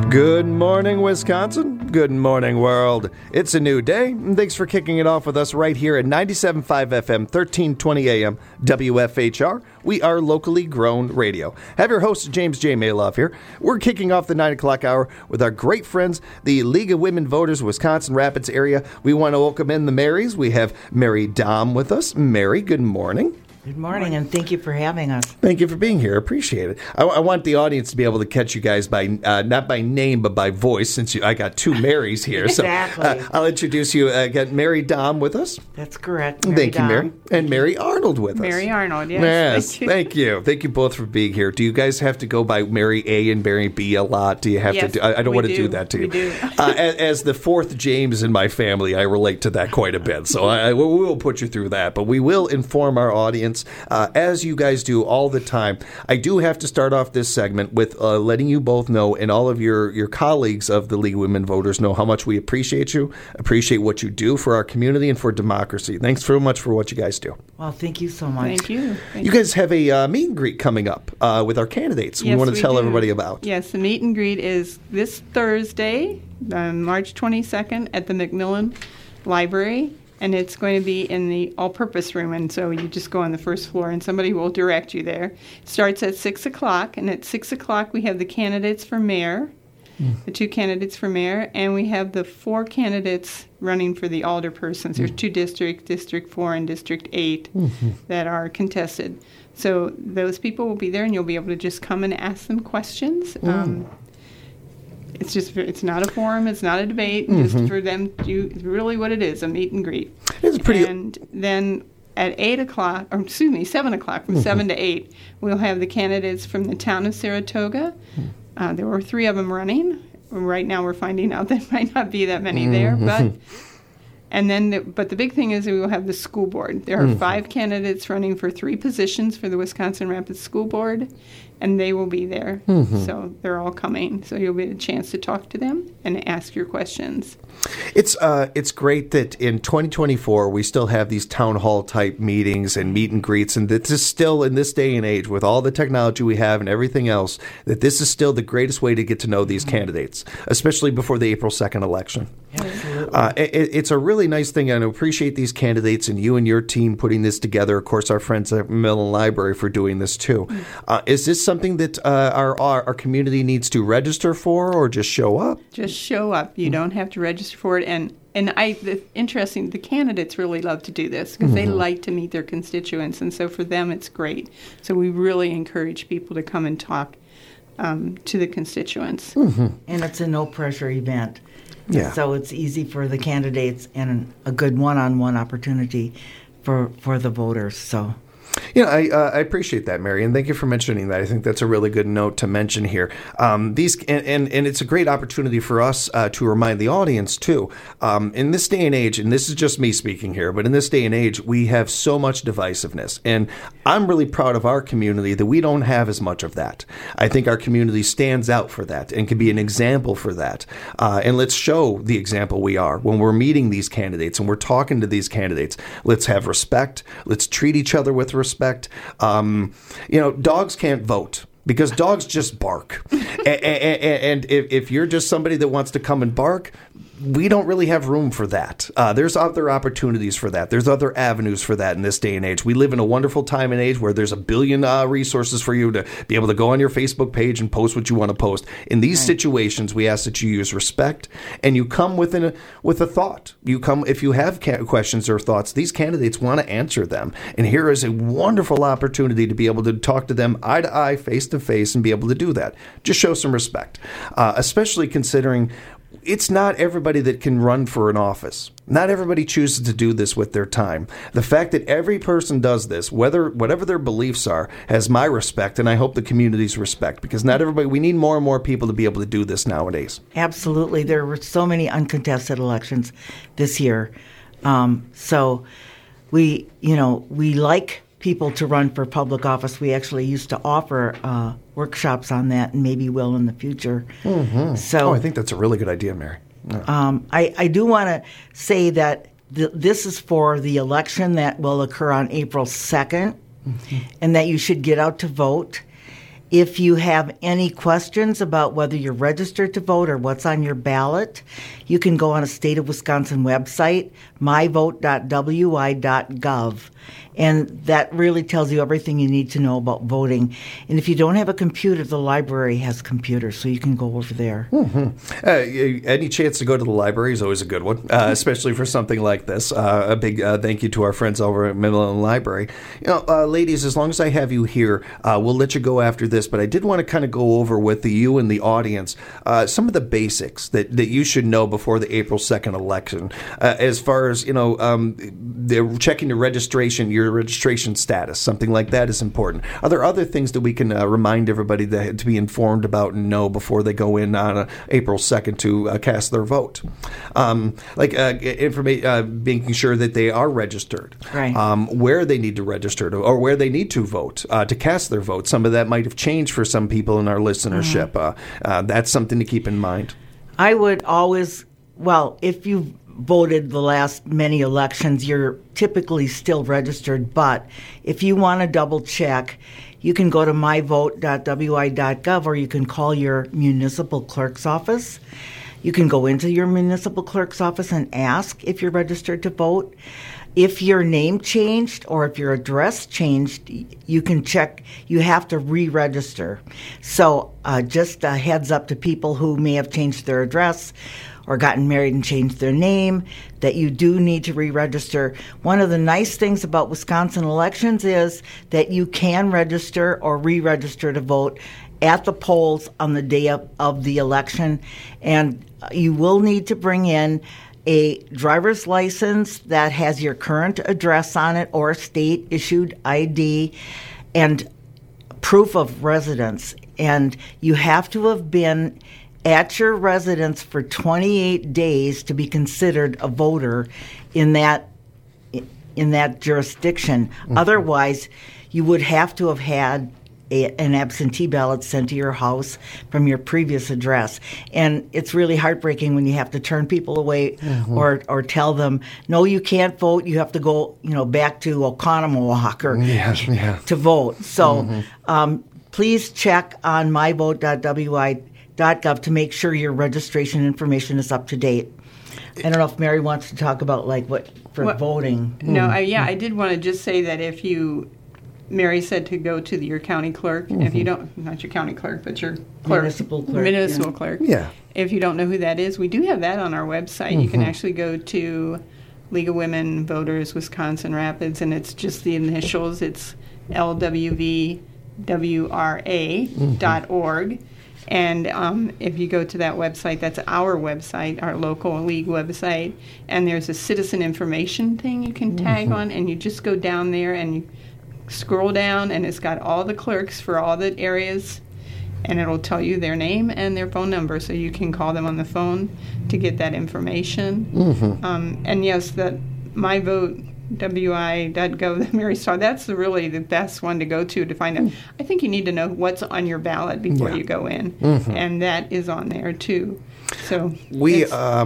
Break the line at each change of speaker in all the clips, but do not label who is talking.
Good morning, Wisconsin. Good morning, world. It's a new day, and thanks for kicking it off with us right here at 97.5 FM, 1320 AM, WFHR. We are locally grown radio. Have your host, James J. Maloff here. We're kicking off the 9 o'clock hour with our great friends, the League of Women Voters, Wisconsin Rapids area. We want to welcome in the Marys. We have Mary Dahm with us. Mary, good morning.
Good morning, and thank you for having us.
Thank you for being here. Appreciate it. I want the audience to be able to catch you guys by not by name, but by voice, since I got two Marys here.
Exactly.
So I'll introduce you. Got Mary Dahm with us.
That's correct.
Thank you, Mary. And Mary Arnold with us.
Mary Arnold, yes.
Thank you. Thank you both for being here. Do you guys have to go by Mary A and Mary B a lot? Do you have to do? I don't want to do that to you.
We do.
As the fourth James in my family, I relate to that quite a bit. So we will put you through that. But we will inform our audience, as you guys do all the time. I do have to start off this segment with letting you both know, and all of your colleagues of the League of Women Voters know how much we appreciate you, appreciate what you do for our community and for democracy. Thanks so much for what you guys do.
Well, thank you so much.
Thank you.
You guys have a meet and greet coming up with our candidates.
Yes,
we want to tell
do.
everybody about.
Yes, the meet and greet is this Thursday, March 22nd, at the Macmillan Library. And it's going to be in the all-purpose room, and so you just go on the first floor, and somebody will direct you there. It starts at 6 o'clock, and at 6 o'clock we have the candidates for mayor, the two candidates for mayor, and we have the four candidates running for the alderpersons. There's two districts, District 4 and District 8, that are contested. So those people will be there, and you'll be able to just come and ask them questions. It's not a forum, it's not a debate, just for them to do really what it is, a meet and greet.
It's pretty.
And then at 7 o'clock, from 7 to 8, we'll have the candidates from the town of Saratoga. There were 3 of them running. Right now we're finding out there might not be that many there, but the big thing is we will have the school board. There are 5 candidates running for 3 positions for the Wisconsin Rapids School Board, and they will be there. So they're all coming. So you'll get a chance to talk to them and ask your questions.
It's great that in 2024 we still have these town hall type meetings and meet and greets, and that this is still, in this day and age, with all the technology we have and everything else, that this is still the greatest way to get to know these candidates, especially before the April 2nd election.
Absolutely.
It's a really nice thing, and I appreciate these candidates and you and your team putting this together. Of course, our friends at Macmillan Library for doing this too. Is this something that our community needs to register for, or just show up?
Just show up. You don't have to register for it. And interesting, the candidates really love to do this because they like to meet their constituents, and so for them it's great. So we really encourage people to come and talk to the constituents.
And it's a no-pressure event.
Yeah.
So it's easy for the candidates and a good one-on-one opportunity for the voters. So.
I appreciate that, Mary, and thank you for mentioning that. I think that's a really good note to mention here. And it's a great opportunity for us to remind the audience too. In this day and age, and this is just me speaking here, but in this day and age, we have so much divisiveness, and I'm really proud of our community that we don't have as much of that. I think our community stands out for that and can be an example for that. And let's show the example we are when we're meeting these candidates and we're talking to these candidates. Let's have respect. Let's treat each other with respect. Dogs can't vote because dogs just bark. And if you're just somebody that wants to come and bark, we don't really have room for that. There's other opportunities for that. There's other avenues for that in this day and age. We live in a wonderful time and age where there's a billion resources for you to be able to go on your Facebook page and post what you want to post. In these situations, we ask that you use respect and you come with a thought. You come if you have questions or thoughts. These candidates want to answer them, and here is a wonderful opportunity to be able to talk to them eye to eye, face to face, and be able to do that. Just show some respect, especially considering it's not everybody that can run for an office. Not everybody chooses to do this with their time. The fact that every person does this, whatever their beliefs are, has my respect, and I hope the community's respect, because not everybody, we need more and more people to be able to do this nowadays.
Absolutely. There were so many uncontested elections this year. So we like people to run for public office. We actually used to offer workshops on that, and maybe will in the future. So,
I think that's a really good idea, Mary. Yeah.
I do want to say that this is for the election that will occur on April 2nd, and that you should get out to vote. If you have any questions about whether you're registered to vote or what's on your ballot, you can go on a State of Wisconsin website, myvote.wi.gov, and that really tells you everything you need to know about voting. And if you don't have a computer, the library has computers, so you can go over there.
Any chance to go to the library is always a good one, especially for something like this. A big thank you to our friends over at Midland Library. Ladies, as long as I have you here, we'll let you go after this, but I did want to kind of go over with you and the audience some of the basics that you should know before the April 2nd election. As far as, they're checking your registration status, something like that is important. Are there other things that we can remind everybody to be informed about and know before they go in on April 2nd to cast their vote? Making sure that they are registered,
right.
Where they need to register or where they need to vote to cast their vote. Some of that might have changed for some people in our listenership. That's something to keep in mind.
I would always, if you voted the last many elections, you're typically still registered, but if you want to double check, you can go to myvote.wi.gov or you can call your municipal clerk's office. You can go into your municipal clerk's office and ask if you're registered to vote. If your name changed or if your address changed, you can check. You have to re-register. So just a heads up to people who may have changed their address or gotten married and changed their name, that you do need to re-register. One of the nice things about Wisconsin elections is that you can register or re-register to vote at the polls on the day of the election, and you will need to bring in a driver's license that has your current address on it or state-issued ID and proof of residence. And you have to have been at your residence for 28 days to be considered a voter in that jurisdiction. Mm-hmm. Otherwise, you would have to have had an absentee ballot sent to your house from your previous address. And it's really heartbreaking when you have to turn people away or tell them, no, you can't vote. You have to go, back to Oconomowoc to vote. So please check on myvote.wi.gov to make sure your registration information is up to date. I don't know if Mary wants to talk about voting.
No, I did want to just say that Mary said to go to your county clerk. If you don't, not your county clerk, but your clerk, municipal clerk.
Yeah.
If you don't know who that is, we do have that on our website. You can actually go to League of Women Voters Wisconsin Rapids, and it's just the initials. It's LWVWRA.org. And if you go to that website, that's our website, our local league website, and there's a citizen information thing you can tag on, and you just go down there and you scroll down, and it's got all the clerks for all the areas, and it'll tell you their name and their phone number, so you can call them on the phone to get that information. And yes, that myvote.wi.gov that Mary saw, that's really the best one to go to find out. I think you need to know what's on your ballot before you go in, and that is on there too. So we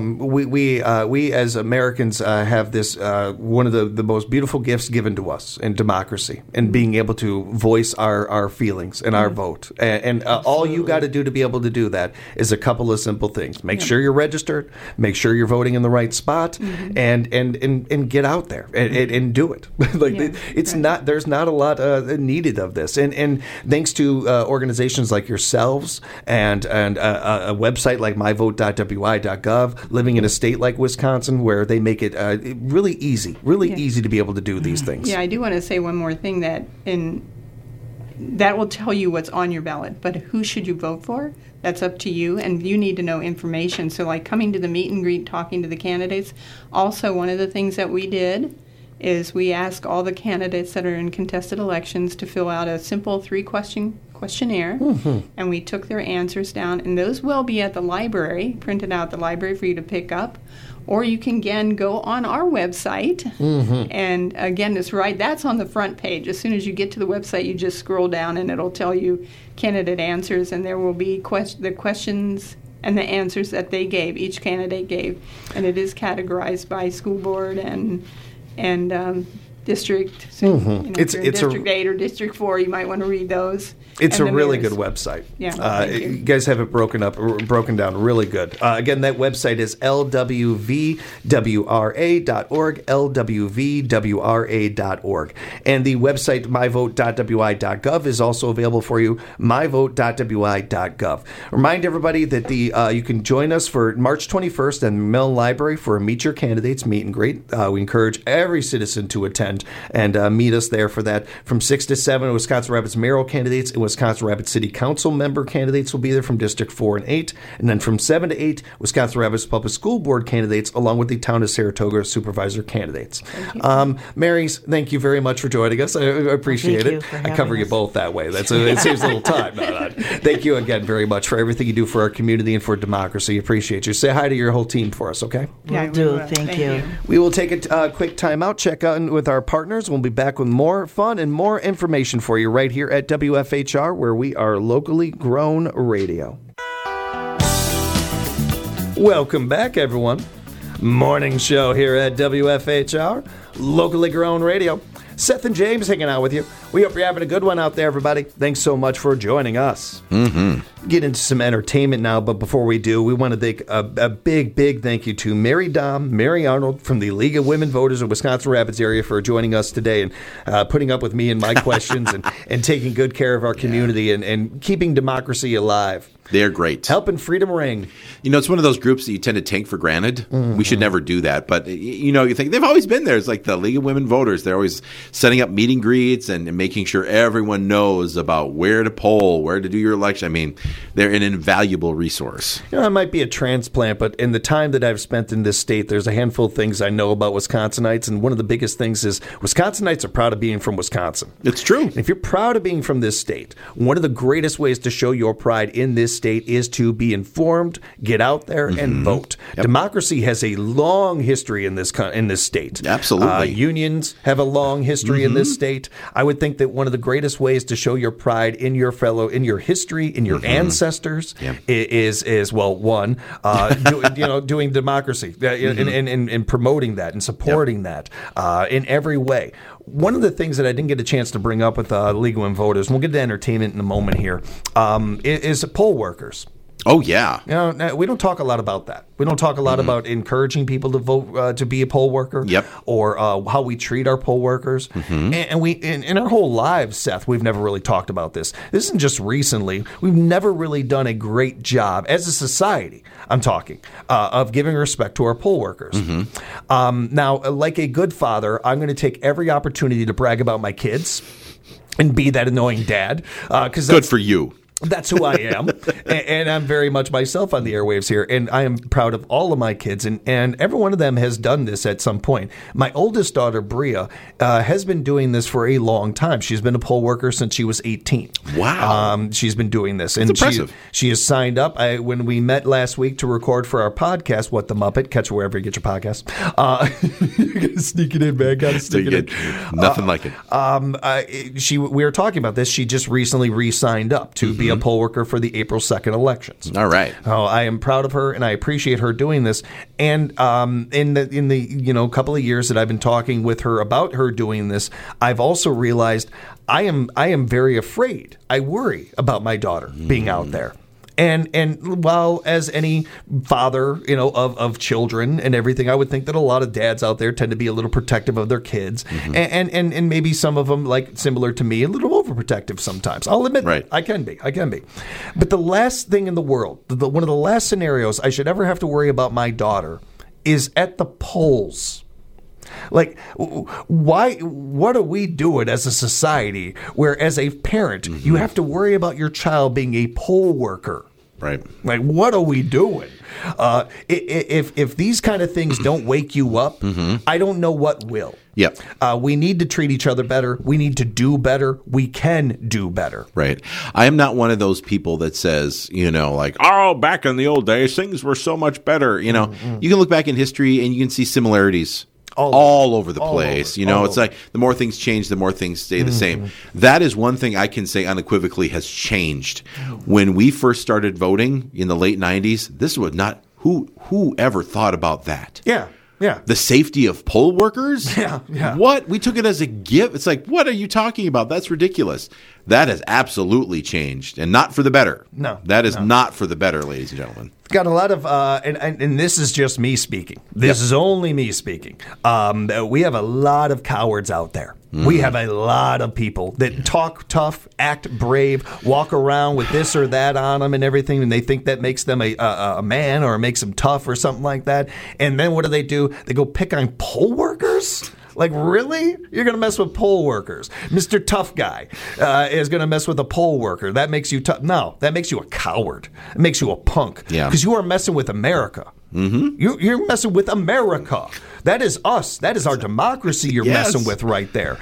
as Americans have this one of the most beautiful gifts given to us in democracy, and being able to voice our feelings and our vote. And all you got to do to be able to do that is a couple of simple things: make sure you're registered, make sure you're voting in the right spot, and get out there and do it. There's not a lot needed of this, and thanks to organizations like yourselves and a website like myvote.wi.gov, living in a state like Wisconsin where they make it really easy to be able to do these things. Yeah, I do want to say one more thing, that will tell you what's on your ballot, but who should you vote for? That's up to you, and you need to know information. So like coming to the meet and greet, talking to the candidates. Also, one of the things that we did is we asked all the candidates that are in contested elections to fill out a simple 3-question questionnaire, and we took their answers down, and those will be at the library, printed out at the library for you to pick up, or you can again go on our website, and again, that's on the front page. As soon as you get to the website, you just scroll down and it'll tell you candidate answers, and there will be the questions and the answers that they gave, each candidate gave, and it is categorized by school board and district. So,
It's-
if you're in
it's a-
District 8 or District 4, you might want to read those.
It's
and
a
the
really
mayor's.
good website.
Yeah, thank you.
You guys have it broken down really good. Again, that website is lwvwra.org, lwvwra.org. And the website myvote.wi.gov is also available for you, myvote.wi.gov. Remind everybody that you can join us for March 21st at the Mellon Library for a Meet Your Candidates meet and greet. We encourage every citizen to attend and meet us there for that. From 6 to 7, Wisconsin Rapids mayoral candidates and Wisconsin Rapids City Council member candidates will be there from District 4 and 8. And then from 7 to 8, Wisconsin Rapids Public School Board candidates, along with the Town of Saratoga supervisor candidates. Marys, thank you very much for joining us. I appreciate
Thank you
it.
for
I
having
cover you
us.
both that way. It saves a little time. No. Thank you again very much for everything you do for our community and for democracy. Appreciate you. Say hi to your whole team for us, okay?
Yeah,
Will
we
do.
will.
Thank you.
We will take a quick time out, check out with our partners. We'll be back with more fun and more information for you right here at WFHR, where we are locally grown radio. Welcome back, everyone. Morning show here at WFHR, locally grown radio. Seth and James hanging out with you. We hope you're having a good one out there, everybody. Thanks so much for joining us. Get into some entertainment now, but before we do, we want to thank a big thank you to Mary Arnold from the League of Women Voters of Wisconsin Rapids area for joining us today and putting up with me and my questions and taking good care of our community and keeping democracy alive.
They're great.
Helping freedom ring.
It's one of those groups that you tend to take for granted. We should never do that. But, you think they've always been there. It's like the League of Women Voters. They're always setting up meet and greets and making sure everyone knows about where to poll, where to do your election. I mean, they're an invaluable resource.
I might be a transplant, but in the time that I've spent in this state, there's a handful of things I know about Wisconsinites. And one of the biggest things is Wisconsinites are proud of being from Wisconsin.
It's true.
And if you're proud of being from this state, one of the greatest ways to show your pride in this state is to be informed, get out there, and vote.
Yep.
Democracy has a long history in this state.
Absolutely.
Unions have a long history in this state. I would think that one of the greatest ways to show your pride in your history, in your ancestors, is doing democracy and promoting that and supporting that in every way. One of the things that I didn't get a chance to bring up with League of Women Voters, and we'll get to entertainment in a moment here, is poll workers.
Oh, yeah.
We don't talk a lot about that. We don't talk a lot about encouraging people to vote to be a poll worker.
Yep.
Or how we treat our poll workers. And we in our whole lives, Seth, we've never really talked about this. This isn't just recently. We've never really done a great job as a society, I'm talking, of giving respect to our poll workers. Now, like a good father, I'm going to take every opportunity to brag about my kids and be that annoying dad.
Good for you.
That's who I am, and I'm very much myself on the airwaves here, and I am proud of all of my kids, and every one of them has done this at some point. My oldest daughter, Bria, has been doing this for a long time. She's been a poll worker since she was 18.
Wow.
She's been doing this.
That's impressive.
She has signed up. When we met last week to record for our podcast, What the Muppet, catch it wherever you get your podcast. You got to sneak it in, man. Got to sneak it in.
Nothing like it.
We were talking about this. She just recently re-signed up to be a poll worker for the April 2nd elections.
All right.
Oh, I am proud of her, and I appreciate her doing this. And in the couple of years that I've been talking with her about her doing this, I've also realized I am very afraid. I worry about my daughter being out there. And while as any father, of children and everything, I would think that a lot of dads out there tend to be a little protective of their kids, and maybe some of them, like similar to me, a little overprotective sometimes. I'll admit that. I can be. But the last thing in the world, one of the last scenarios I should ever have to worry about my daughter is at the polls. Like, why? What are we doing as a society where, as a parent, you have to worry about your child being a poll worker?
Right.
Like, what are we doing? If these kind of things don't wake you up, I don't know what will.
Yep.
We need to treat each other better. We need to do better. We can do better.
Right. I am not one of those people that says, back in the old days, things were so much better. You can look back in history and you can see similarities all over the place. It's like the more things change, the more things stay the same. That is one thing I can say unequivocally has changed. When we first started voting in the late 90s, this was not who ever thought about that.
Yeah. Yeah.
The safety of poll workers?
Yeah, yeah.
What? We took it as a gift. It's like, what are you talking about? That's ridiculous. That has absolutely changed, and not for the better.
No.
That is not for the better, ladies and gentlemen.
Got a lot of, and this is just me speaking. This is only me speaking. We have a lot of cowards out there. We have a lot of people that talk tough, act brave, walk around with this or that on them and everything, and they think that makes them a man or makes them tough or something like that. And then what do? They go pick on poll workers? Like, really? You're going to mess with poll workers? Mr. Tough Guy is going to mess with a poll worker. That makes you tough. No, that makes you a coward. It makes you a punk.
Yeah.
Because you are messing with America. Mm-hmm. You're messing with America. That is us. That is our democracy you're messing with right there.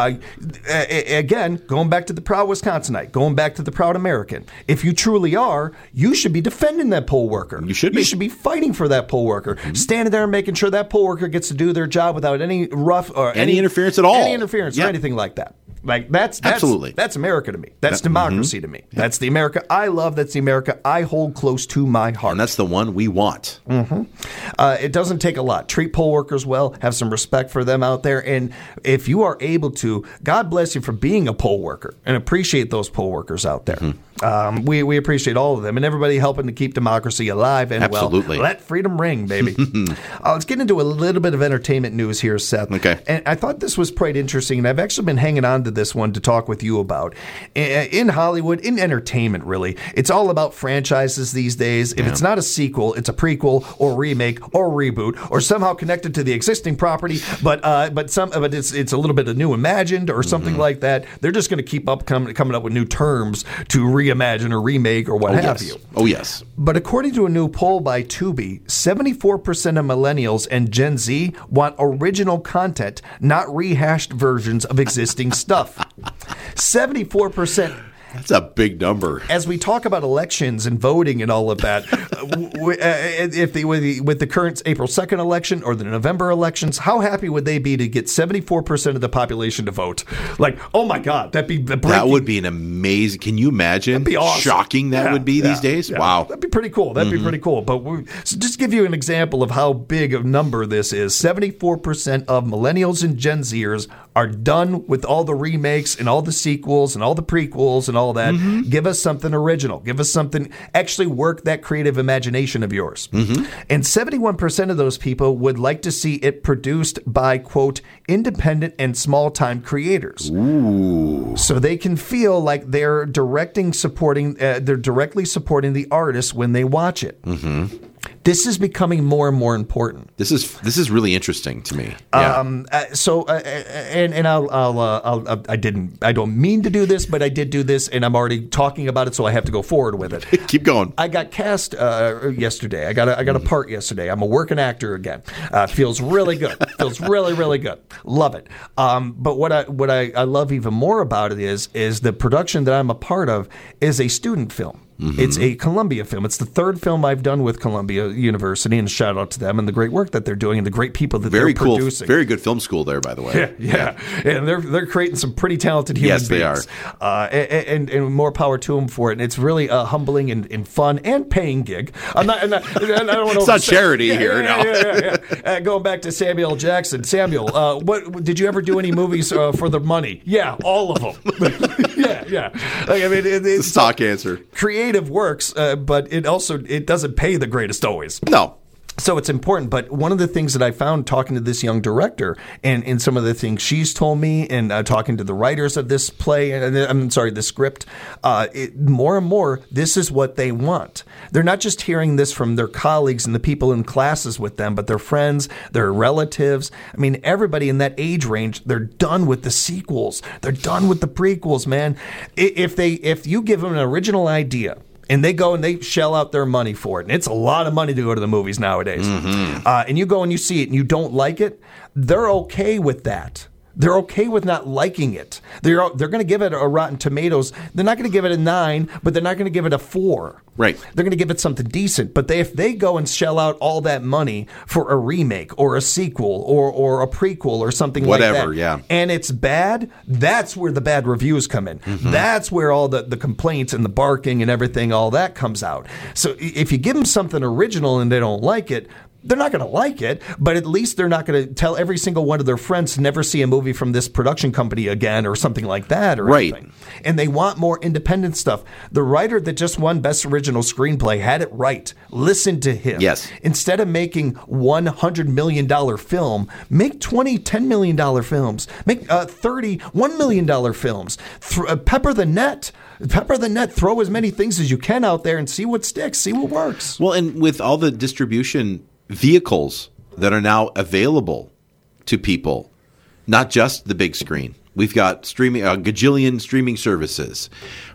Again, going back to the proud Wisconsinite, going back to the proud American. If you truly are, you should be defending that poll worker.
You should be.
You should be fighting for that poll worker. Standing there and making sure that poll worker gets to do their job without any rough or
any interference at all.
Any interference or anything like that. Like that's
absolutely.
That's America to me. That's democracy to me. That's the America I love. That's the America I hold close to my heart.
And that's the one we want.
It doesn't take a lot. Treat poll workers well. Have some respect for them out there. And if you are able to, God bless you for being a poll worker and appreciate those poll workers out there. We appreciate all of them and everybody helping to keep democracy alive and
absolutely.
Let freedom ring, baby. Let's get into a little bit of entertainment news here, Seth.
Okay.
And I thought this was quite interesting, and I've actually been hanging on to this one to talk with you about. In Hollywood, in entertainment, really, it's all about franchises these days. If it's not a sequel, it's a prequel or remake or reboot or somehow connected to the existing property, but it's a little bit of new imagined or something like that. They're just going to keep up coming up with new terms to reimagine or remake or what have you.
Oh, yes.
But according to a new poll by Tubi, 74% of millennials and Gen Z want original content, not rehashed versions of existing stuff. 74%.
That's a big number.
As we talk about elections and voting and all of that, with the current April 2nd election or the November elections, how happy would they be to get 74% of the population to vote? Like, oh my God, that
would be an amazing. Can you imagine?
That'd be awesome.
Shocking that would be these days.
Yeah.
Wow,
that'd be pretty cool. That'd be pretty cool. But so just to give you an example of how big a number this is, 74% of millennials and Gen Zers are done with all the remakes and all the sequels and all the prequels and all that. Give us something original. Give us something. Actually work that creative imagination of yours. And 71% of those people would like to see it produced by, quote, independent and small-time creators.
Ooh.
So they can feel like they're directly supporting the artist when they watch it. This is becoming more and more important.
This is really interesting to me.
I don't mean to do this, but I did do this, and I'm already talking about it, so I have to go forward with it.
Keep going.
I got cast yesterday. I got a part yesterday. I'm a working actor again. Feels really good. Feels really, really good. Love it. But what I love even more about it is the production that I'm a part of is a student film. It's a Columbia film. It's the third film I've done with Columbia University, and shout out to them and the great work that they're doing and the great people that they're producing.
Very good film school there, by the way.
Yeah. And they're creating some pretty talented human beings.
Yes, they are.
And more power to them for it. And it's really a humbling and fun and paying gig. I don't want to.
It's not charity here.
Yeah. Going back to Samuel L. Jackson. Samuel, what did you ever do any movies for the money? Yeah, all of them. Yeah. Like, I mean, it's
stock answer.
Creative works, but it doesn't pay the greatest always.
No.
So it's important. But one of the things that I found talking to this young director and some of the things she's told me and talking to the writers of this play, the script, more and more, this is what they want. They're not just hearing this from their colleagues and the people in classes with them, but their friends, their relatives. I mean, everybody in that age range, they're done with the sequels. They're done with the prequels, man. If you give them an original idea, and they go and they shell out their money for it. And it's a lot of money to go to the movies nowadays. And you go and you see it and you don't like it, they're okay with that. They're okay with not liking it. They're going to give it a Rotten Tomatoes. They're not going to give it a 9, but they're not going to give it a 4.
Right.
They're going to give it something decent. But if they go and shell out all that money for a remake or a sequel or a prequel or something like that, and it's bad, that's where the bad reviews come in. That's where all the complaints and the barking and everything, all that comes out. So if you give them something original and they don't like it, They're not going to like it, but at least they're not going to tell every single one of their friends to never see a movie from this production company again or something like that or anything. And they want more independent stuff. The writer that just won Best Original Screenplay had it right. Listen to him.
Yes.
Instead of making $100 million film, make $10 million films. Make 30 $1 million films. Pepper the net. Pepper the net. Throw as many things as you can out there and see what sticks. See what works.
Well, and with all the distribution vehicles that are now available to people, not just the big screen. We've got streaming, a gajillion streaming services.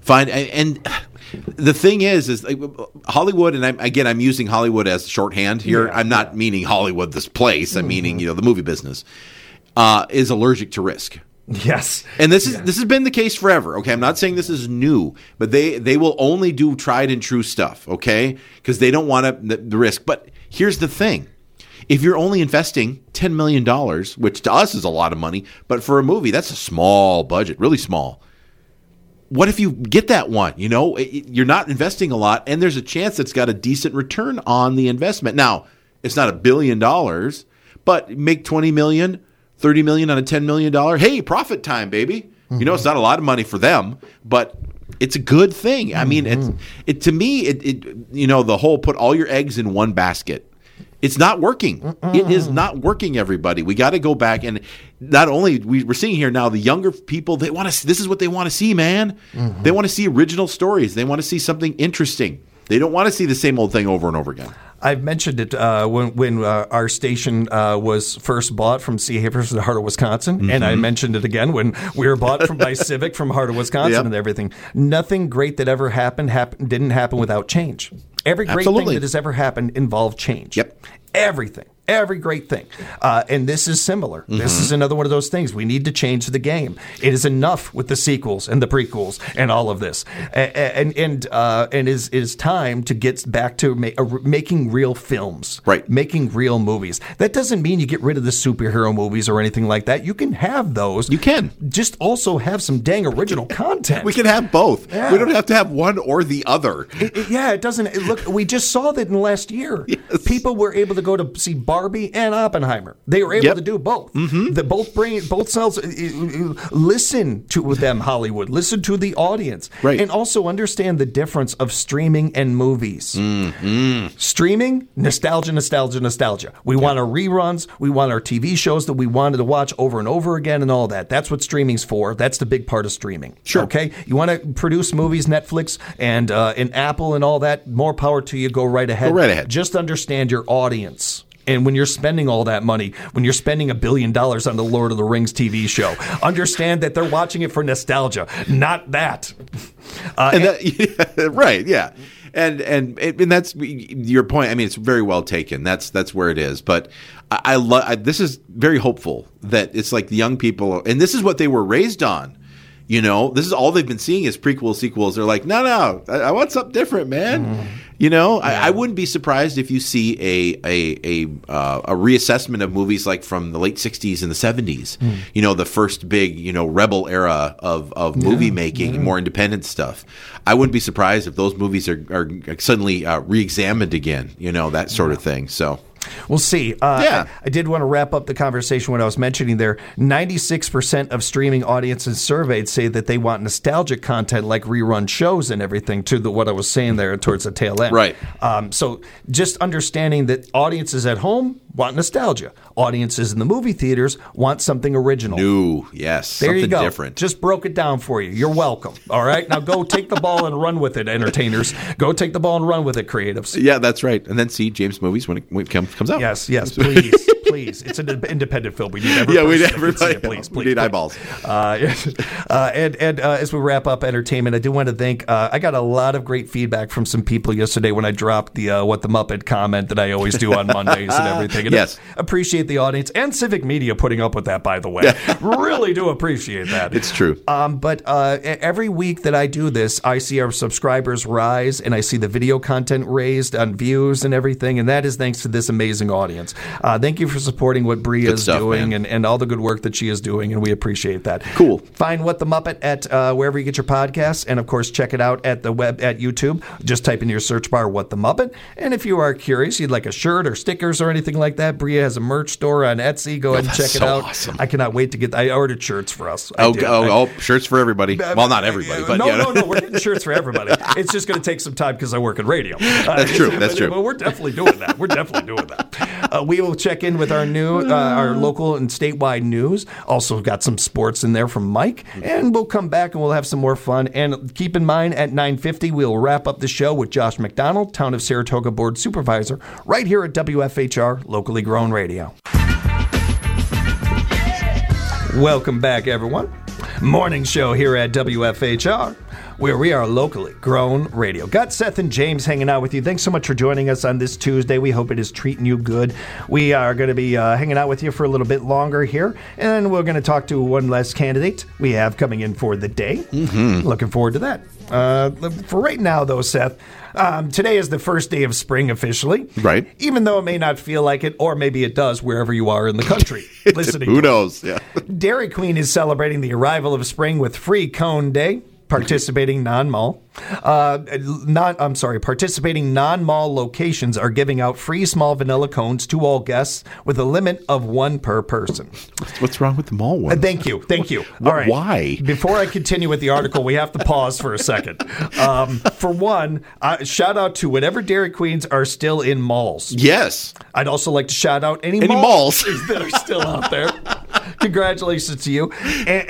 And the thing is like Hollywood, and I'm using Hollywood as shorthand here. Yeah, I'm not meaning Hollywood, this place. I'm meaning the movie business is allergic to risk.
Yes,
and this has been the case forever. Okay, I'm not saying this is new, but they will only do tried and true stuff. Okay, because they don't want the risk. But here's the thing. If you're only investing $10 million, which to us is a lot of money, but for a movie, that's a small budget, really small. What if you get that one? You're not investing a lot, and there's a chance it's got a decent return on the investment. Now, it's not $1 billion, but make $20 million, $30 million on a $10 million. Hey, profit time, baby. Mm-hmm. It's not a lot of money for them, but it's a good thing. I mean, to me, the whole put all your eggs in one basket. It's not working. It is not working, everybody. We got to go back. And not only we're seeing here now, the younger people, this is what they want to see, man. Mm-hmm. They want to see original stories. They want to see something interesting. They don't want to see the same old thing over and over again.
I've mentioned it when our station was first bought from C. Havers in the heart of Wisconsin, and I mentioned it again when we were bought by Civic from heart of Wisconsin and everything. Nothing great that ever happened didn't happen without change. Every great thing that has ever happened involved change.
Yep.
Everything. Every great thing. And this is similar. Mm-hmm. This is another one of those things. We need to change the game. It is enough with the sequels and the prequels and all of this. And it is time to get back to making real films.
Right.
Making real movies. That doesn't mean you get rid of the superhero movies or anything like that. You can have those.
You can.
Just also have some dang original content.
We can have both. Yeah. We don't have to have one or the other.
It doesn't. Look, we just saw that in the last year. Yes. People were able to go to see Barbie and Oppenheimer. They were able to do both. Mm-hmm. They both selves. Listen to them, Hollywood. Listen to the audience,
right?
And also understand the difference of streaming and movies.
Mm-hmm.
Streaming, nostalgia. We want our reruns. We want our TV shows that we wanted to watch over and over again, and all that. That's what streaming's for. That's the big part of streaming.
Sure.
Okay. You want to produce movies, Netflix and Apple and all that. More power to you. Go right ahead. Just understand your audience. And when you're spending all that money, when you're spending $1 billion on the Lord of the Rings TV show, understand that they're watching it for nostalgia, not that.
Right, yeah. And that's your point. I mean, it's very well taken. That's where it is. But this is very hopeful that it's like the young people, and this is what they were raised on. This is all they've been seeing is prequels, sequels. They're like, no, I want something different, man. Mm. I wouldn't be surprised if you see a reassessment of movies like from the late 60s and the 70s. Mm. The first big, rebel era of movie making, more independent stuff. I wouldn't be surprised if those movies are suddenly re-examined again, that sort of thing. So.
We'll see. I did want to wrap up the conversation when I was mentioning there. 96% of streaming audiences surveyed say that they want nostalgic content like rerun shows and everything to what I was saying there towards the tail end.
Right.
So just understanding that audiences at home want nostalgia. Audiences in the movie theaters want something original.
New, yes.
There
something
you go.
Different.
Just broke it down for you. You're welcome. All right? Now go take the ball and run with it, entertainers. Go take the ball and run with it, creatives.
Yeah, that's right. And then see James movies when it comes out.
Yes, please. Please. It's an independent film. We need everybody. Please.
We need eyeballs.
And as we wrap up entertainment, I do want to thank, I got a lot of great feedback from some people yesterday when I dropped the What the Muppet comment that I always do on Mondays and everything. And
yes.
Appreciate the audience and Civic Media putting up with that, by the way. Really do appreciate that.
It's true.
But every week that I do this, I see our subscribers rise and I see the video content raised on views and everything. And that is thanks to this amazing audience. Thank you for for supporting what Bria
Good
is
stuff,
doing
man.
and all the good work that she is doing, and we appreciate that.
Cool.
Find What the Muppet at wherever you get your podcasts, and of course check it out at the web at YouTube. Just type in your search bar What the Muppet, and if you are curious, you'd like a shirt or stickers or anything like that, Bria has a merch store on Etsy. Go ahead and check it out.
Awesome.
I cannot wait to get. I ordered shirts for us.
Shirts for everybody. Well, not everybody, but
no, we're getting shirts for everybody. It's just going to take some time because I work in radio.
That's true. That's true.
But we're definitely doing that. We will check in with our our local and statewide news. Also got some sports in there from Mike, and we'll come back and we'll have some more fun. And keep in mind, at 9:50, we'll wrap up the show with Josh McDonald, Town of Saratoga Board Supervisor, right here at WFHR, locally grown radio. Welcome back, everyone. Morning show here at WFHR, where we are locally grown radio. Got Seth and James hanging out with you. Thanks so much for joining us on this Tuesday. We hope it is treating you good. We are going to be hanging out with you for a little bit longer here, and we're going to talk to one last candidate we have coming in for the day. Looking forward to that. For right now, though, Seth, today is the first day of spring officially.
Right.
Even though it may not feel like it, or maybe it does wherever you are in the country. Listening.
Who knows? Yeah.
Dairy Queen is celebrating the arrival of spring with Free Cone Day. Participating non-mall locations are giving out free small vanilla cones to all guests with a limit of one per person.
What's wrong with the mall one?
Thank you. All right.
Why?
Before I continue with the article, we have to pause for a second. For one, shout out to whatever Dairy Queens are still in malls.
Yes.
I'd also like to shout out any
malls
that are still out there. Congratulations to you.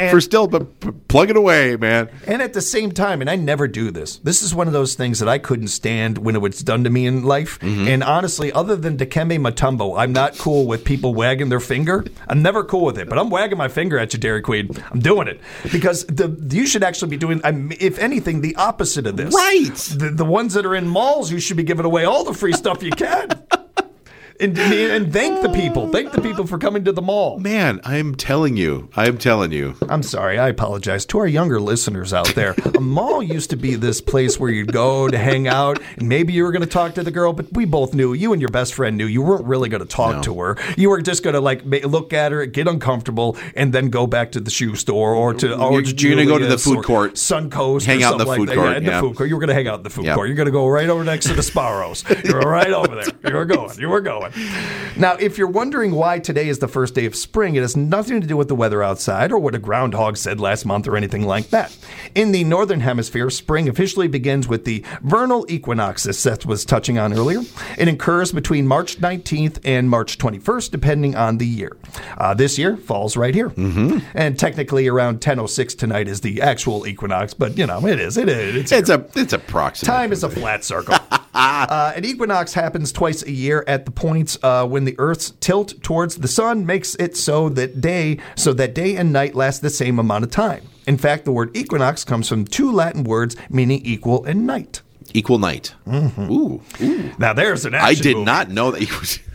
But plug it away, man.
And at the same time, and I never do this. This is one of those things that I couldn't stand when it was done to me in life. And honestly, other than Dikembe Mutombo, I'm not cool with people wagging their finger. I'm never cool with it. But I'm wagging my finger at you, Dairy Queen. I'm doing it. Because you should actually be doing, if anything, the opposite of this.
Right.
The ones that are in malls, you should be giving away all the free stuff you can. And thank the people. Thank the people for coming to the mall.
Man, I'm telling you.
I'm sorry. I apologize to our younger listeners out there. A mall used to be this place where you'd go to hang out, and maybe you were going to talk to the girl, but we both knew, you and your best friend knew, you weren't really going to talk to her. You were just going to look at her, get uncomfortable, and then go back to the shoe store or to
you're going to go to the food court,
Suncoast,
hang out in the food court.
Yeah, in the food court. You were going to hang out in the food court. You're going to go right over next to the Sparrows. You're right over there. You were going. Now, if you're wondering why today is the first day of spring, it has nothing to do with the weather outside or what a groundhog said last month or anything like that. In the northern hemisphere, spring officially begins with the vernal equinox, as Seth was touching on earlier. It occurs between March 19th and March 21st, depending on the year. This year falls right here. And technically around 10:06 tonight is the actual equinox, but, it is.
It's approximate.
Time is a flat circle. An equinox happens twice a year at the points when the Earth's tilt towards the sun makes it so that day and night last the same amount of time. In fact, the word equinox comes from two Latin words meaning equal and night.
Equal night. Ooh.
Now there's an action
I did
movie.
not know that.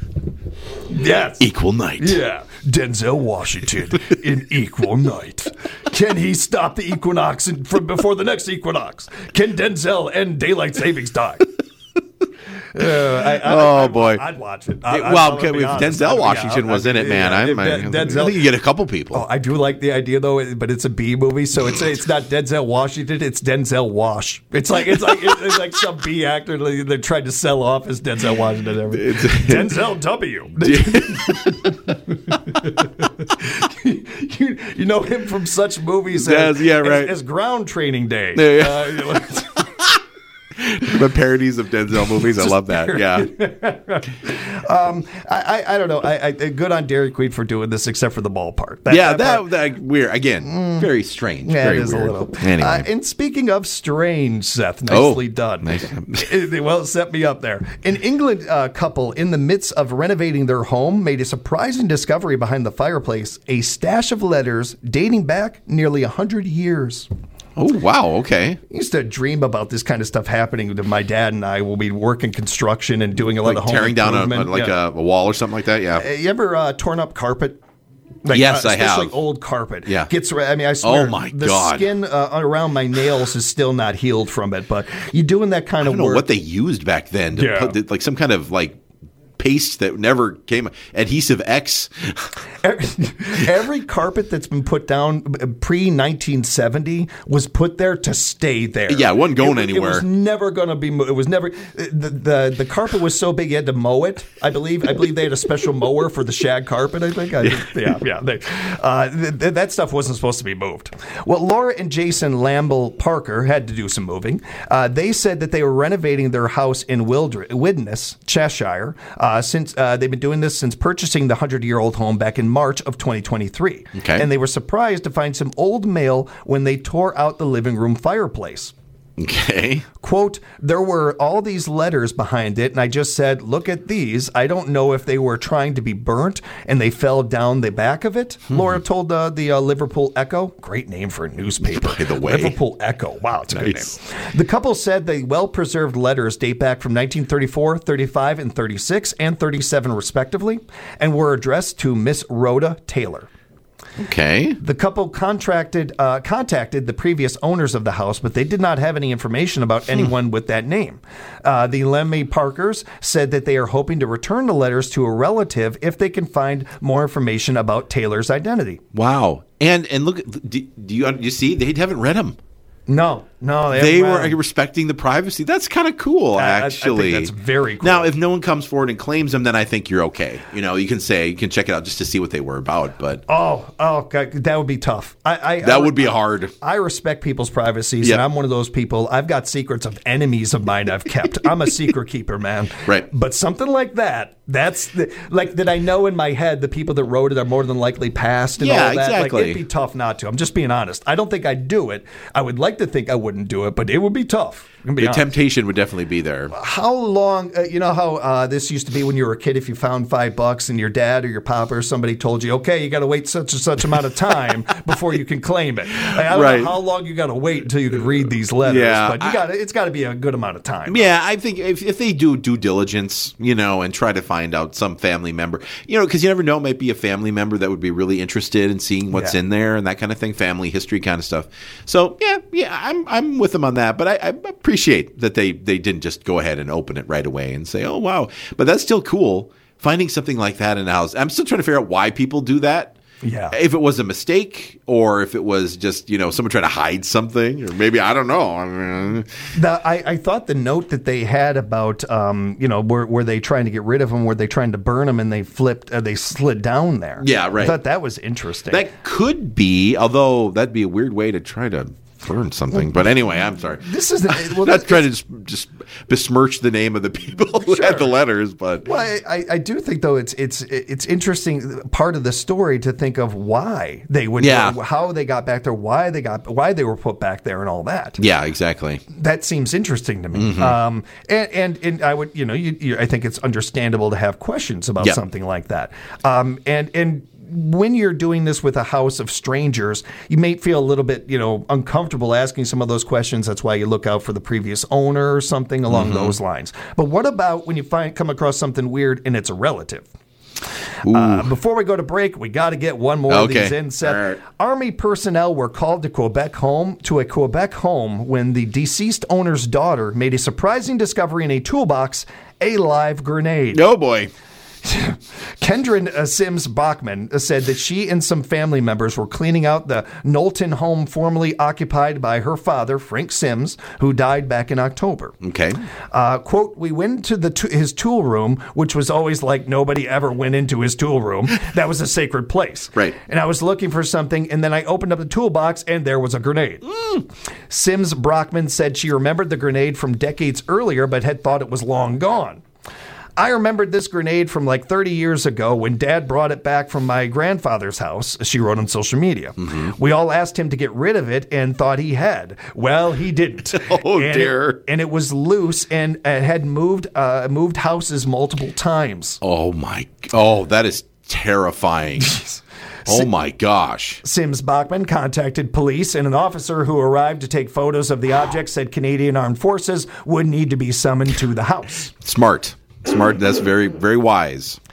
Yes.
Equal night.
Yeah. Denzel Washington in Equal Night. Can he stop the equinox from before the next equinox? Can Denzel end daylight savings time?
Boy.
I'd watch it.
If Denzel Washington was in it, man, I think you get a couple people.
Oh, I do like the idea though, but it's a B movie, so it's not Denzel Washington, it's Denzel Wash. It's like some B actor they tried to sell off as Denzel Washington. Denzel W. you know him from such movies as Ground Training Day.
The parodies of Denzel movies, I love that. Yeah.
I don't know. I good on Dairy Queen for doing this, except for the ball part.
That weird. Again, very strange.
Yeah,
very
it is
weird.
a little.
Anyway.
And speaking of strange, Seth, nicely done.
Nice.
Well, set me up there. An England couple in the midst of renovating their home made a surprising discovery behind the fireplace: a stash of letters dating back nearly 100 years.
Oh, wow. Okay.
I used to dream about this kind of stuff happening to my dad and I. Will be working construction and doing a lot of home
tearing down
improvement.
a wall or something like that. Yeah.
You ever torn up carpet?
Yes, I have.
Especially old carpet.
Yeah.
I swear.
Oh, my
the
God.
skin around my nails is still not healed from it. But you doing that kind of work.
I don't know what they used back then to put some kind of paste that never came. Adhesive X.
Every carpet that's been put down pre-1970 was put there to stay there.
Yeah, it wasn't going anywhere.
It was never going to be moved. It was never the carpet was so big you had to mow it. I believe they had a special mower for the shag carpet. I think. That stuff wasn't supposed to be moved. Well, Laura and Jason Lamble Parker had to do some moving. They said that they were renovating their house in Widnes, Cheshire, since they've been doing this since purchasing the 100-year-old home back in March of 2023.
Okay.
And they were surprised to find some old mail when they tore out the living room fireplace.
Okay.
Quote, there were all these letters behind it, and I just said, look at these. I don't know if they were trying to be burnt, and they fell down the back of it. Laura told the Liverpool Echo. Great name for a newspaper.
By the way.
Liverpool Echo. Wow, it's a good name. The couple said the well-preserved letters date back from 1934, 35, and 36, and 37, respectively, and were addressed to Miss Rhoda Taylor.
Okay.
The couple contacted the previous owners of the house, but they did not have any information about anyone with that name. The Lemmy Parkers said that they are hoping to return the letters to a relative if they can find more information about Taylor's identity.
Wow. And look, do you see? They haven't read them.
No,
they were respecting the privacy. That's kind of cool, actually.
I think that's very cool.
Now, if no one comes forward and claims them, then I think you're okay. You can check it out just to see what they were about. But
God, that would be tough.
That would be hard.
I respect people's privacies, and I'm one of those people. I've got secrets of enemies of mine I've kept. I'm a secret keeper, man.
Right.
But something like that, that I know in my head the people that wrote it are more than likely passed and all that.
Exactly.
It'd be tough not to. I'm just being honest. I don't think I'd do it. I would like to think I wouldn't do it, but it would be tough.
The temptation would definitely be there.
How long, you know how this used to be when you were a kid, if you found $5 and your dad or your papa or somebody told you, okay, you got to wait such and such amount of time before you can claim it. I don't know how long you got to wait until you can read these letters, but it's got to be a good amount of time.
Yeah, I think if they do due diligence, and try to find out some family member, because you never know, it might be a family member that would be really interested in seeing what's in there and that kind of thing, family history kind of stuff. So I'm with them on that, but I appreciate that they didn't just go ahead and open it right away and say, oh, wow. But that's still cool, finding something like that in a house. I'm still trying to figure out why people do that.
Yeah.
If it was a mistake or if it was just, someone trying to hide something, or maybe, I don't know.
I thought the note that they had about, were they trying to get rid of them? Were they trying to burn them and they slid down there?
Yeah, right.
I thought that was interesting.
That could be, although that'd be a weird way to try to burn something. But anyway, I'm sorry.
This isn't.
Not trying to just besmirch the name of the people who had the letters, but
I do think though it's interesting part of the story to think of why they would, how they got back there, why they were put back there, and all that.
Yeah, exactly.
That seems interesting to me. Mm-hmm. And I would, I think it's understandable to have questions about something like that. And when you're doing this with a house of strangers, you may feel a little bit, uncomfortable asking some of those questions. That's why you look out for the previous owner or something along those lines. But what about when you come across something weird and it's a relative? Before we go to break, we got to get one more of these in. Seth. Right. Army personnel were called to a Quebec home when the deceased owner's daughter made a surprising discovery in a toolbox, a live grenade.
Oh, boy.
Kendra Sims Bachman said that she and some family members were cleaning out the Knowlton home formerly occupied by her father, Frank Sims, who died back in October.
Okay.
Quote, we went to his tool room, which was always like nobody ever went into his tool room. That was a sacred place.
Right.
And I was looking for something, and then I opened up the toolbox, and there was a grenade. Sims Bachman said she remembered the grenade from decades earlier, but had thought it was long gone. I remembered this grenade from like 30 years ago when Dad brought it back from my grandfather's house, she wrote on social media. Mm-hmm. We all asked him to get rid of it and thought he had. Well, he didn't.
Dear.
And it was loose and had moved houses multiple times.
That is terrifying. Oh, my gosh.
Sims Bachman contacted police, and an officer who arrived to take photos of the object said Canadian Armed Forces would need to be summoned to the house.
Smart. That's very, very wise.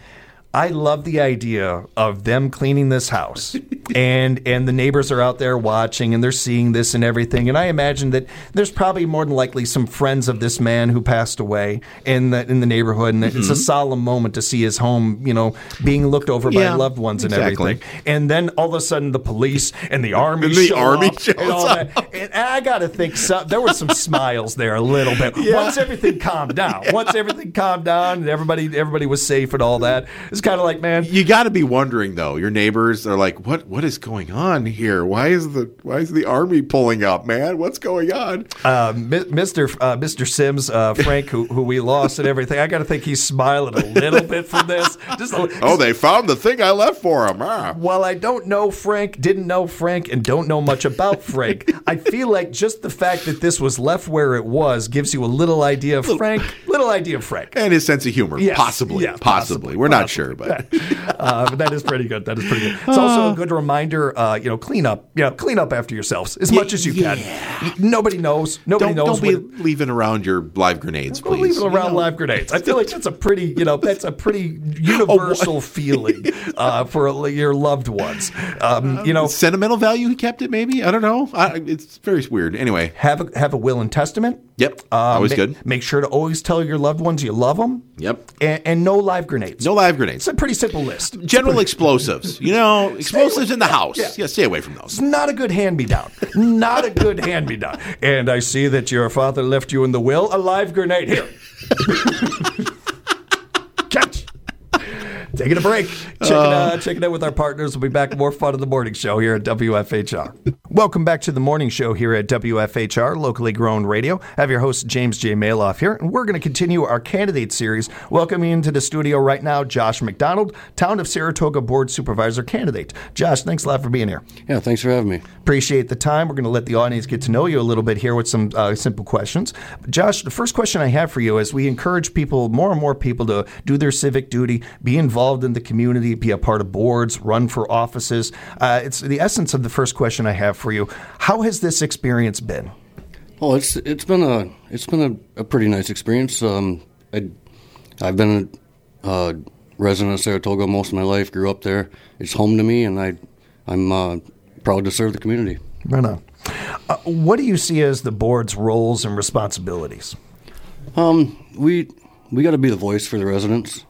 I love the idea of them cleaning this house, and the neighbors are out there watching, and they're seeing this and everything. And I imagine that there's probably more than likely some friends of this man who passed away in the neighborhood, and it's a solemn moment to see his home, being looked over by loved ones and everything. And then all of a sudden, the police and the army show up and all that. And I got to think there were some smiles there a little bit. Yeah. Once everything calmed down, and everybody was safe and all that. It's kind of like, man,
you got to be wondering though. Your neighbors are like, what is going on here? Why is the army pulling up, man? What's going on?
Mr. Sims, Frank, who we lost and everything. I got to think he's smiling a little bit from this.
They found the thing I left for him.
While I didn't know Frank, and don't know much about Frank, I feel like just the fact that this was left where it was gives you a little idea of Frank.
And his sense of humor. Yes. Possibly. We're not sure, but
but that is pretty good. It's also a good reminder, clean up after yourselves as much as you can. Nobody knows.
Don't be leaving around your live grenades, please.
Don't leave it around live grenades. I feel like that's a pretty universal feeling for your loved ones.
Sentimental value, he kept it, maybe? I don't know. It's very weird. Anyway.
Have a will and testament.
Yep. Always good.
Make sure to always tell your loved ones you love them.
Yep.
And no live grenades.
No live grenades.
It's a pretty simple list.
General explosives. Explosives in the house. Yeah, stay away from those.
It's not a good hand-me-down. And I see that your father left you in the will a live grenade. Here. Catch. Taking a break. Checking in with our partners. We'll be back. More fun in the morning show here at WFHR. Welcome back to the morning show here at WFHR, locally grown radio. I have your host, James J. Maloff here, and we're going to continue our candidate series. Welcoming into the studio right now, Josh McDonald, Town of Saratoga Board Supervisor candidate. Josh, thanks a lot for being here.
Yeah, thanks for having me.
Appreciate the time. We're going to let the audience get to know you a little bit here with some simple questions. Josh, the first question I have for you is we encourage more and more people to do their civic duty, be involved in the community, be a part of boards, run for offices. It's the essence of the first question I have for you. How has this experience been?
Well, it's been a pretty nice experience. I've been a resident of Saratoga most of my life. Grew up there. It's home to me, and I'm proud to serve the community.
Right on. What do you see as the board's roles and responsibilities?
We got to be the voice for the residents.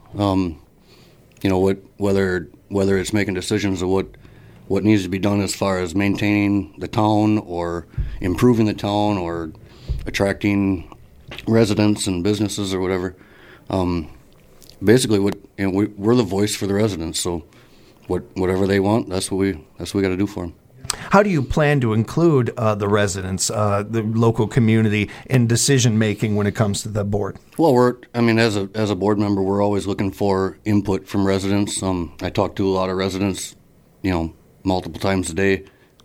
Whether it's making decisions of what needs to be done as far as maintaining the town or improving the town or attracting residents and businesses or whatever. Basically, we're the voice for the residents. So whatever they want, that's what we got to do for them.
How do you plan to include the residents, the local community, in decision making when it comes to the board?
Well, as a board member, we're always looking for input from residents. I talk to a lot of residents, multiple times a day.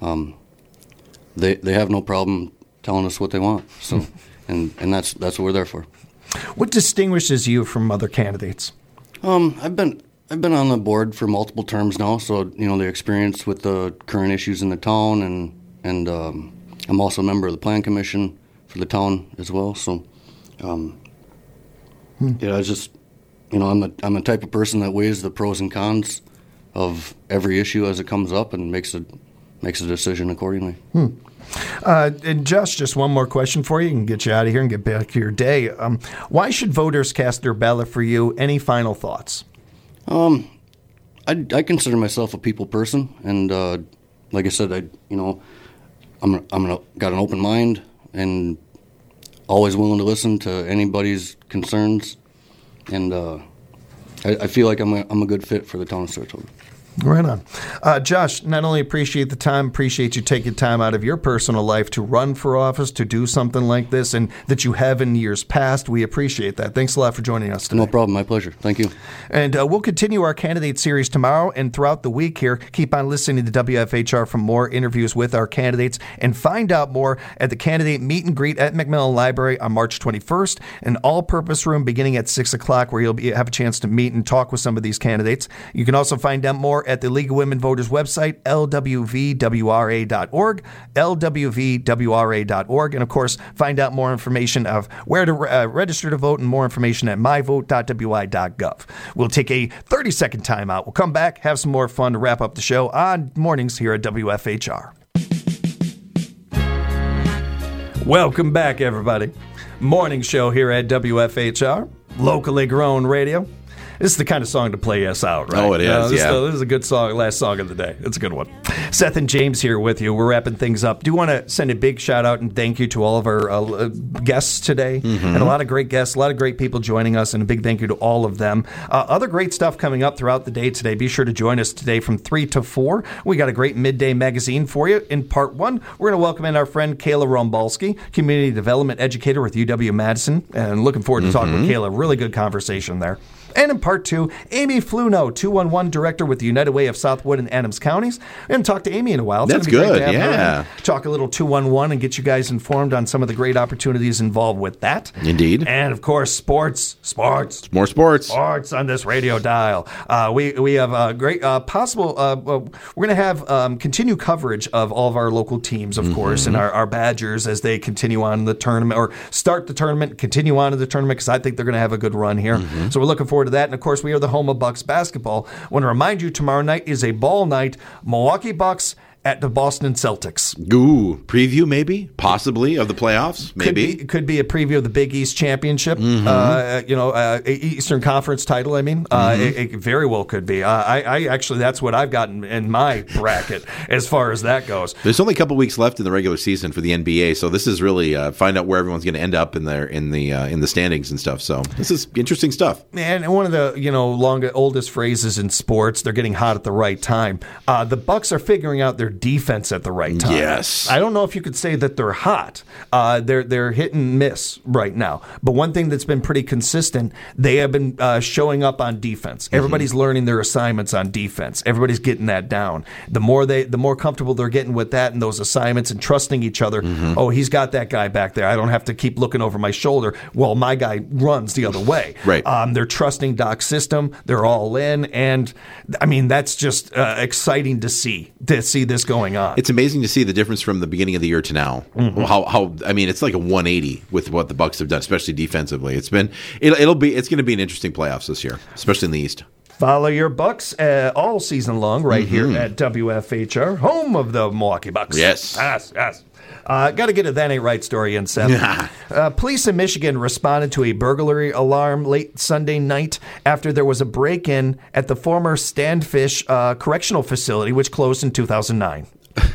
They have no problem telling us what they want. So, and that's what we're there for.
What distinguishes you from other candidates?
I've been on the board for multiple terms now, so the experience with the current issues in the town, and I'm also a member of the Plan Commission for the town as well. So, it's just I'm the type of person that weighs the pros and cons of every issue as it comes up and makes a decision accordingly.
And just one more question for you and get you out of here and get back to your day. Why should voters cast their ballot for you? Any final thoughts?
I consider myself a people person, and like I said, I'm got an open mind and always willing to listen to anybody's concerns, and I feel like I'm a good fit for the town of Saratoga.
Right on. Josh, not only appreciate the time, appreciate you taking time out of your personal life to run for office, to do something like this, and that you have in years past. We appreciate that. Thanks a lot for joining us today.
No problem. My pleasure. Thank you.
And we'll continue our candidate series tomorrow and throughout the week here. Keep on listening to WFHR for more interviews with our candidates, and find out more at the candidate meet and greet at McMillan Library on March 21st, an all-purpose room beginning at 6 o'clock where you'll have a chance to meet and talk with some of these candidates. You can also find out more more at the League of Women Voters website, lwvwra.org, lwvwra.org. And, of course, find out more information of where to register to vote and more information at myvote.wi.gov. We'll take a 30-second timeout. We'll come back, have some more fun to wrap up the show on mornings here at WFHR. Welcome back, everybody. Morning show here at WFHR, locally grown radio. This is the kind of song to play us out, right?
Oh, it is,
This is a good song, last song of the day. It's a good one. Seth and James here with you. We're wrapping things up. Do want to send a big shout out and thank you to all of our guests today. And a lot of great guests, a lot of great people joining us, and a big thank you to all of them. Other great stuff coming up throughout the day today. Be sure to join us today from 3 to 4. We got a great midday magazine for you. In part 1, we're going to welcome in our friend Kayla Rombalski, Community Development Educator with UW-Madison. And looking forward to talking with Kayla. Really good conversation there. And in part 2, Amy Fluno, 211 Director with the United Way of Southwood and Adams Counties. We haven't talked to Amy in a while. It's
That's
gonna be
good,
great to have
yeah.
her talk a little 211 and get you guys informed on some of the great opportunities involved with that.
Indeed.
And, of course, sports.
More sports.
Sports on this radio dial. We have a great possible. We're going to have continued coverage of all of our local teams, of course, and our Badgers as they continue on in the tournament or start the tournament, continue on in the tournament because I think they're going to have a good run here. So we're looking forward to that. And of course, we are the home of Bucks basketball. I want to remind you, tomorrow night is a ball night. Milwaukee Bucks at the Boston Celtics.
Ooh, preview maybe, possibly of the playoffs, maybe.
Could be a preview of the Big East Championship, Eastern Conference title. I mean, it very well could be. I actually, that's what I've gotten in my bracket as far as that goes.
There's only a couple weeks left in the regular season for the NBA, so this is really find out where everyone's going to end up in the standings and stuff. So this is interesting stuff.
And one of the oldest phrases in sports, they're getting hot at the right time. The Bucks are figuring out their defense at the right time.
Yes.
I don't know if you could say that they're hot. They're hit and miss right now. But one thing that's been pretty consistent, they have been showing up on defense. Everybody's learning their assignments on defense. Everybody's getting that down. The more comfortable they're getting with that and those assignments and trusting each other. Oh, he's got that guy back there. I don't have to keep looking over my shoulder. Well, my guy runs the other way.
Right.
They're trusting Doc's system. They're all in. And, I mean, that's just exciting to see this going on.
It's amazing to see the difference from the beginning of the year to now. How I mean, it's like a 180 with what the Bucks have done, especially defensively. It's going to be an interesting playoffs this year, especially in the East.
Follow your Bucks all season long right here at WFHR, home of the Milwaukee Bucks.
Yes.
Got to get a That Ain't Right story in, Seth. Police in Michigan responded to a burglary alarm late Sunday night after there was a break-in at the former Standfish Correctional Facility, which closed in 2009.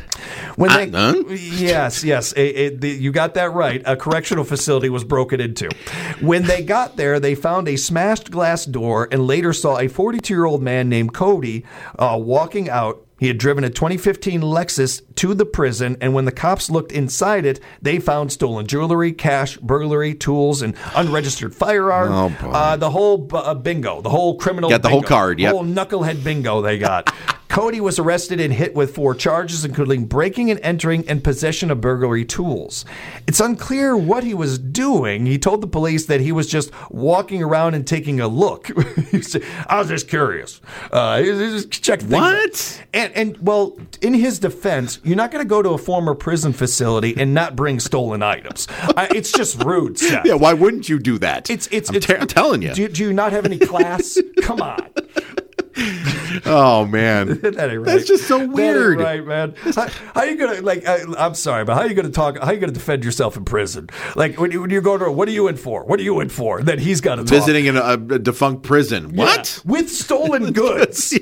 Yes, you got that right. A correctional facility was broken into. When they got there, they found a smashed glass door and later saw a 42-year-old man named Cody walking out. He had driven a 2015 Lexus to the prison, and when the cops looked inside it, they found stolen jewelry, cash, burglary, tools, and unregistered firearm.
Oh, boy.
The whole bingo, the whole criminal
Got the
bingo,
whole card, yep.
The whole knucklehead bingo they got. Cody was arrested and hit with 4 charges, including breaking and entering and possession of burglary tools. It's unclear what he was doing. He told the police that he was just walking around and taking a look. I was just curious. Just check things
What?
out. And well, in his defense, you're not going to go to a former prison facility and not bring stolen items. It's just rude, Seth.
Yeah, why wouldn't you do that? I'm telling you.
Do you not have any class? Come on.
Oh man,
That ain't right.
That's just so weird.
That ain't right, man. How you gonna I'm sorry, but how you gonna talk? How you gonna defend yourself in prison? Like when you go to, what are you in for? What are you in for? Then he's got to talk.
Visiting in a defunct prison.
Yeah.
What?
With stolen goods?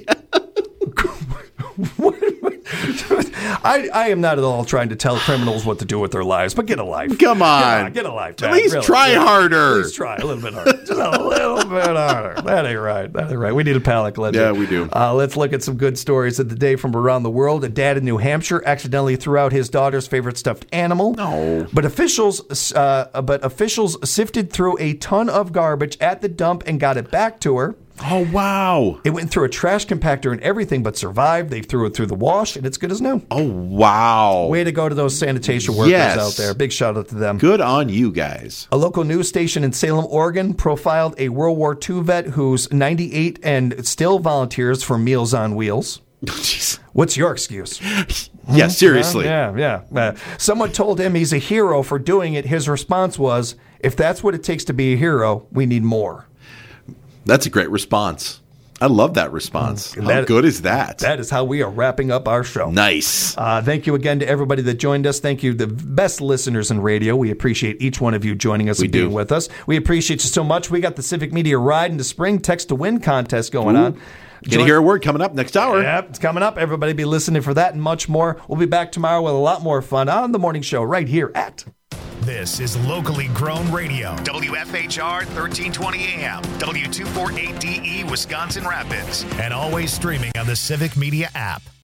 I am not at all trying to tell criminals what to do with their lives, but get a life.
Come on.
Get a life.
At least try harder.
At least try a little bit harder. Just a little bit harder. That ain't right. We need a palate cleanser.
Yeah, we do.
Let's look at some good stories of the day from around the world. A dad in New Hampshire accidentally threw out his daughter's favorite stuffed animal.
No.
But officials sifted through a ton of garbage at the dump and got it back to her.
Oh, wow.
It went through a trash compactor and everything, but survived. They threw it through the wash, and it's good as new.
Oh, wow.
Way to go to those sanitation workers out there. Big shout out to them.
Good on you guys.
A local news station in Salem, Oregon, profiled a World War II vet who's 98 and still volunteers for Meals on Wheels.
Jeez.
What's your excuse?
Yeah, seriously.
Yeah. Someone told him he's a hero for doing it. His response was, if that's what it takes to be a hero, we need more.
That's a great response. I love that response. How good is that?
That is how we are wrapping up our show.
Nice.
Thank you again to everybody that joined us. Thank you, the best listeners in radio. We appreciate each one of you joining us and being with us. We appreciate you so much. We got the Civic Media Ride into Spring Text to Win contest going on.
Gonna hear a word coming up next hour.
Yep, it's coming up. Everybody be listening for that and much more. We'll be back tomorrow with a lot more fun on the morning show right here at...
This is locally grown radio. WFHR 1320 AM, W248DE, Wisconsin Rapids. And always streaming on the Civic Media app.